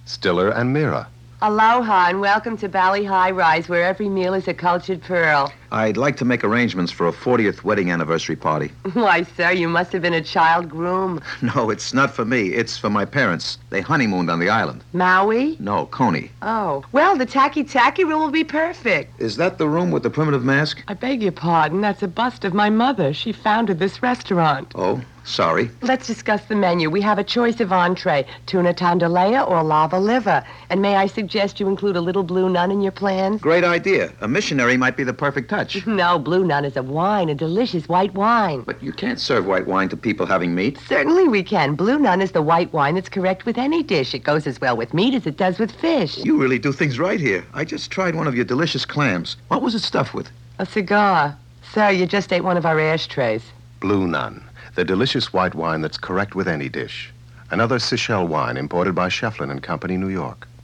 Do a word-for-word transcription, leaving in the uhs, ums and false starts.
Stiller and Mira. Aloha and welcome to Bali High Rise, where every meal is a cultured pearl. I'd like to make arrangements for a fortieth wedding anniversary party. Why, sir, you must have been a child groom. No, it's not for me. It's for my parents. They honeymooned on the island. Maui? No, Coney. Oh. Well, the tacky-tacky room will be perfect. Is that the room with the primitive mask? I beg your pardon. That's a bust of my mother. She founded this restaurant. Oh, sorry. Let's discuss the menu. We have a choice of entree, tuna tondalea or lava liver. And may I suggest you include a little blue nun in your plans? Great idea. A missionary might be the perfect touch. No, blue nun is a wine, a delicious white wine. But you can't serve white wine to people having meat. Certainly we can. Blue nun is the white wine that's correct with any dish. It goes as well with meat as it does with fish. You really do things right here. I just tried one of your delicious clams. What was it stuffed with? A cigar. Sir, you just ate one of our ashtrays. Blue Nun, the delicious white wine that's correct with any dish. Another Seychelles wine imported by Shefflin and Company, New York.